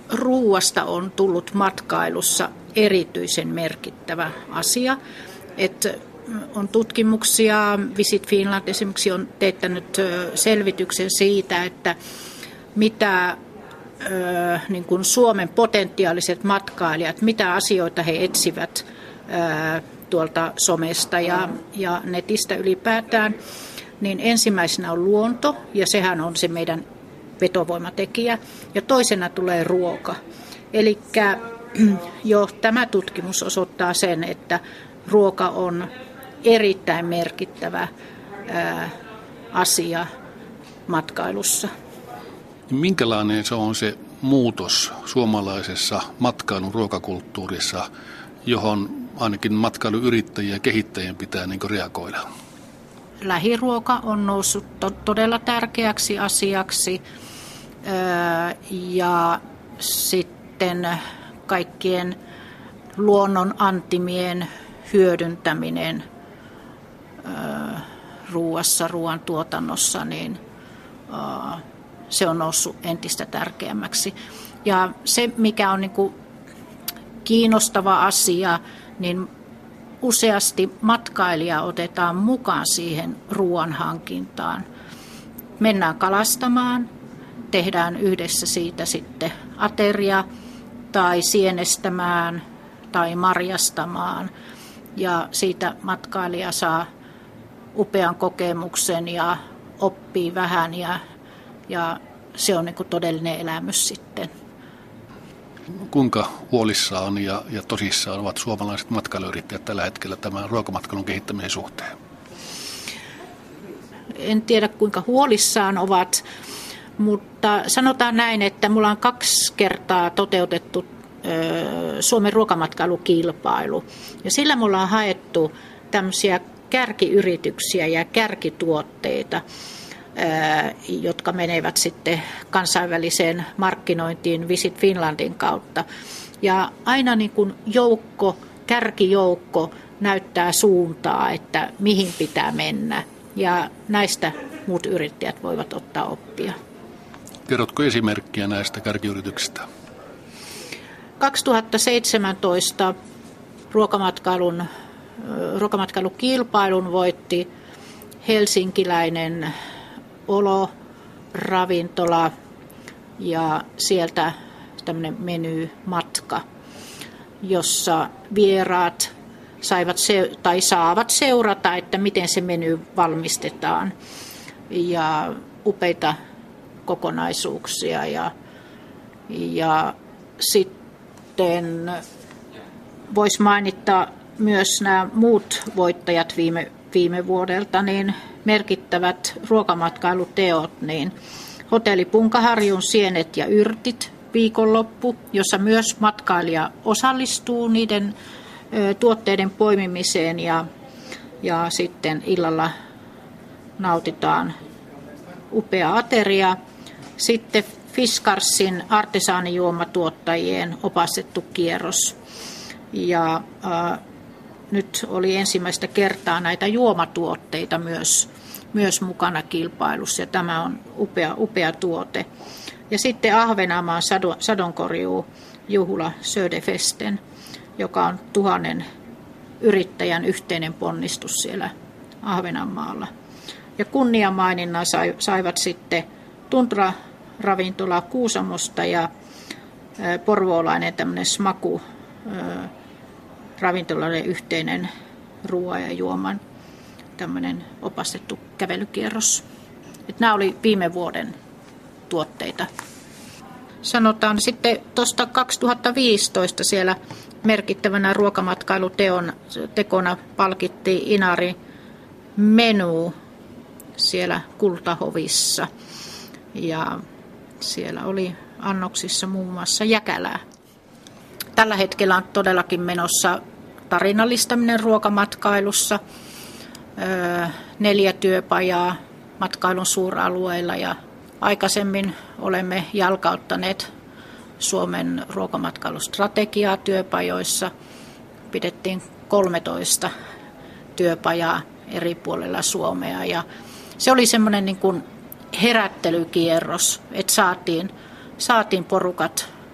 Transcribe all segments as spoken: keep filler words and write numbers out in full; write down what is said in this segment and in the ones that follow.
ruuasta on tullut matkailussa erityisen merkittävä asia. Että on tutkimuksia, Visit Finland esimerkiksi on teettänyt selvityksen siitä, että mitä niin kuin Suomen potentiaaliset matkailijat, mitä asioita he etsivät tuolta somesta ja, ja netistä ylipäätään, niin ensimmäisenä on luonto, ja sehän on se meidän vetovoimatekijä, ja toisena tulee ruoka. Eli jo tämä tutkimus osoittaa sen, että ruoka on erittäin merkittävä ää, asia matkailussa. Minkälainen se on se muutos suomalaisessa matkailun ruokakulttuurissa, johon ainakin matkailuyrittäjien ja kehittäjien pitää niin kuin reagoida? Lähiruoka on noussut to- todella tärkeäksi asiaksi ää, ja sitten kaikkien luonnon antimien hyödyntäminen ää, ruuassa, ruoantuotannossa, niin ää, se on noussut entistä tärkeämmäksi. Ja se, mikä on niin kuin kiinnostava asia, niin useasti matkailija otetaan mukaan siihen ruoan hankintaan. Mennään kalastamaan, tehdään yhdessä siitä sitten ateria tai sienestämään tai marjastamaan. Ja siitä matkailija saa upean kokemuksen ja oppii vähän ja, ja se on niin kuin todellinen elämys sitten. Kuinka huolissaan ja, ja tosissaan ovat suomalaiset matkailuyrittäjät tällä hetkellä tämän ruokamatkailun kehittämisen suhteen? En tiedä kuinka huolissaan ovat, mutta sanotaan näin, että mulla on kaksi kertaa toteutettu ö, Suomen ruokamatkailukilpailu. Ja sillä mulla on haettu tämmöisiä kärkiyrityksiä ja kärkituotteita, jotka menevät sitten kansainväliseen markkinointiin Visit Finlandin kautta. Ja aina niin kuin joukko, kärkijoukko näyttää suuntaa, että mihin pitää mennä. Ja näistä muut yrittäjät voivat ottaa oppia. Kerrotko esimerkkiä näistä kärkiyrityksistä? kaksituhattaseitsemäntoista ruokamatkailun, ruokamatkailukilpailun voitti helsinkiläinen Olo ravintola ja sieltä tämmöinen menymatka, jossa vieraat saivat se, tai saavat seurata, että miten se meny valmistetaan ja upeita kokonaisuuksia ja, ja sitten voisi mainita myös nämä muut voittajat viime, viime vuodelta, niin merkittävät ruokamatkailuteot, niin hotelli Punkaharjun sienet ja yrtit viikonloppu, jossa myös matkailija osallistuu niiden ö, tuotteiden poimimiseen ja, ja sitten illalla nautitaan upea ateria. Sitten Fiskarsin artesaanijuomatuottajien opastettu kierros ja ö, nyt oli ensimmäistä kertaa näitä juomatuotteita myös, myös mukana kilpailussa ja tämä on upea, upea tuote. Ja sitten Ahvenanmaan sadonkorjuu juhla Söderfesten, joka on tuhannen yrittäjän yhteinen ponnistus siellä Ahvenanmaalla. Ja kunniamaininnan saivat sitten Tuntra-ravintola Kuusamosta ja porvoolainen tämmöinen Smaku ravintolainen yhteinen ruoan ja juoman tämmöinen opastettu kävelykierros. Et nämä oli viime vuoden tuotteita. Sanotaan sitten tuosta kaksituhattaviisitoista siellä merkittävänä ruokamatkailuteon tekona palkittiin Inari Menu siellä Kultahovissa. Ja siellä oli annoksissa muun muassa jäkälää. Tällä hetkellä on todellakin menossa tarinallistaminen ruokamatkailussa. Öö, neljä työpajaa matkailun suuralueilla ja aikaisemmin olemme jalkauttaneet Suomen ruokamatkailustrategiaa työpajoissa. Pidettiin kolmetoista työpajaa eri puolilla Suomea ja se oli semmoinen niin kuin herättelykierros, että saatiin, saatiin porukat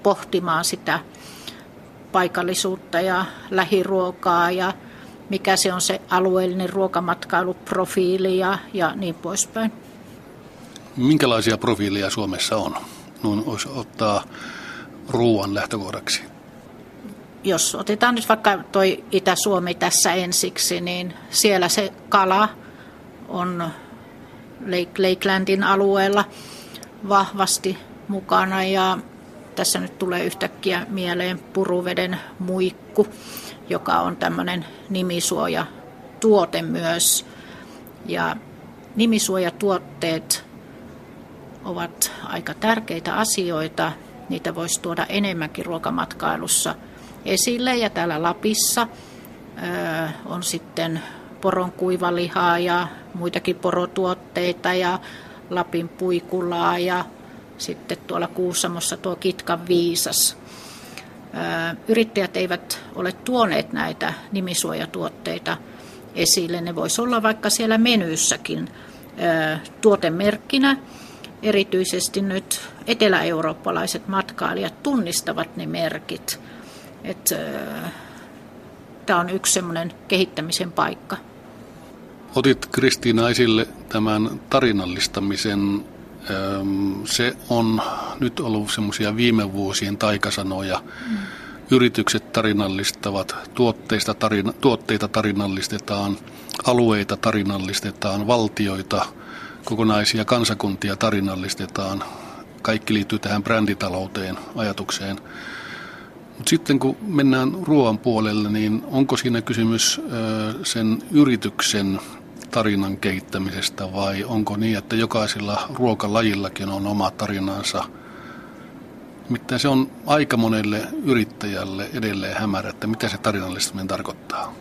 pohtimaan sitä paikallisuutta ja lähiruokaa ja mikä se on se alueellinen ruokamatkailuprofiili ja, ja niin poispäin. Minkälaisia profiileja Suomessa on? Noin olisi ottaa ruoan lähtökohdaksi. Jos otetaan nyt vaikka toi Itä-Suomi tässä ensiksi, niin siellä se kala on Lakelandin alueella vahvasti mukana ja tässä nyt tulee yhtäkkiä mieleen Puruveden muikku, joka on tämmöinen nimisuojatuote myös. Ja nimisuojatuotteet ovat aika tärkeitä asioita. Niitä voisi tuoda enemmänkin ruokamatkailussa esille. Ja täällä Lapissa ö, on sitten poron kuivalihaa ja muitakin porotuotteita ja Lapin puikulaa ja sitten tuolla Kuusamossa tuo Kitkan viisas. Yrittäjät eivät ole tuoneet näitä nimisuojatuotteita esille. Ne voisi olla vaikka siellä menyyssäkin tuotemerkkinä. Erityisesti nyt etelä-eurooppalaiset matkailijat tunnistavat ne merkit. Tämä on yksi semmoinen kehittämisen paikka. Otit Kristiina esille tämän tarinallistamisen. Se on nyt ollut semmoisia viime vuosien taikasanoja. Mm. Yritykset tarinallistavat, tuotteista tarina, tuotteita tarinallistetaan, alueita tarinallistetaan, valtioita, kokonaisia kansakuntia tarinallistetaan. Kaikki liittyy tähän bränditalouteen ajatukseen. Mutta sitten kun mennään ruoan puolelle, niin onko siinä kysymys sen yrityksen tarinan kehittämisestä vai onko niin, että jokaisella ruokalajillakin on oma tarinansa? Miten se on aika monelle yrittäjälle edelleen hämärä, että mitä se tarinallistaminen tarkoittaa?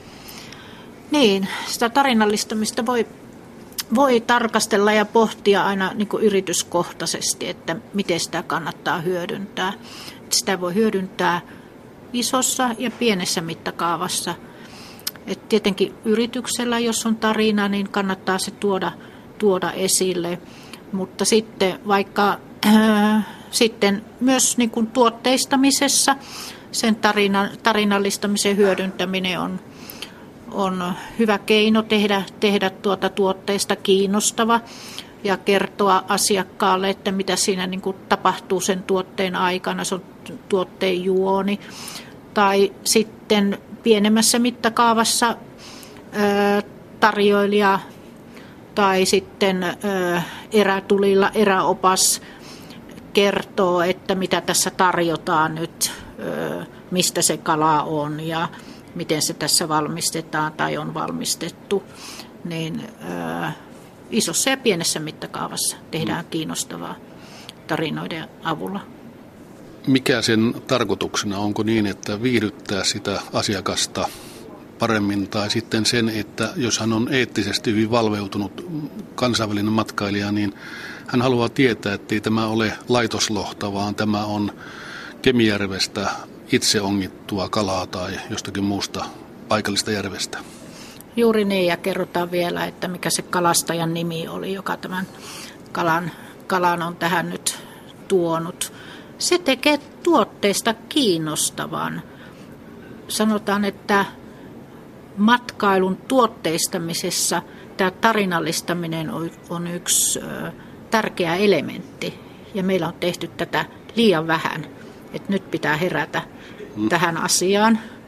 Niin, sitä tarinallistamista voi, voi tarkastella ja pohtia aina niin kuin yrityskohtaisesti, että miten sitä kannattaa hyödyntää. Sitä voi hyödyntää isossa ja pienessä mittakaavassa. Et tietenkin yrityksellä, jos on tarina, niin kannattaa se tuoda, tuoda esille, mutta sitten vaikka äh, sitten myös niin kuin tuotteistamisessa sen tarina, tarinallistamisen hyödyntäminen on, on hyvä keino tehdä, tehdä tuota tuotteista kiinnostava ja kertoa asiakkaalle, että mitä siinä niin kuin tapahtuu sen tuotteen aikana, se on tuotteen juoni tai sitten pienemmässä mittakaavassa ö, tarjoilija tai sitten ö, erätulilla eräopas kertoo, että mitä tässä tarjotaan nyt, ö, mistä se kala on ja miten se tässä valmistetaan tai on valmistettu. Niin ö, isossa ja pienessä mittakaavassa tehdään kiinnostavaa tarinoiden avulla. Mikä sen tarkoituksena? Onko niin, että viihdyttää sitä asiakasta paremmin tai sitten sen, että jos hän on eettisesti hyvin valveutunut kansainvälinen matkailija, niin hän haluaa tietää, että ei tämä ole laitoslohta, vaan tämä on Kemijärvestä itse ongittua kalaa tai jostakin muusta paikallista järvestä. Juuri niin, ja kerrotaan vielä, että mikä se kalastajan nimi oli, joka tämän kalan, kalan on tähän nyt tuonut. Se tekee tuotteesta kiinnostavan. Sanotaan, että matkailun tuotteistamisessa tämä tarinallistaminen on yksi tärkeä elementti. Ja meillä on tehty tätä liian vähän, että nyt pitää herätä mm. tähän asiaan.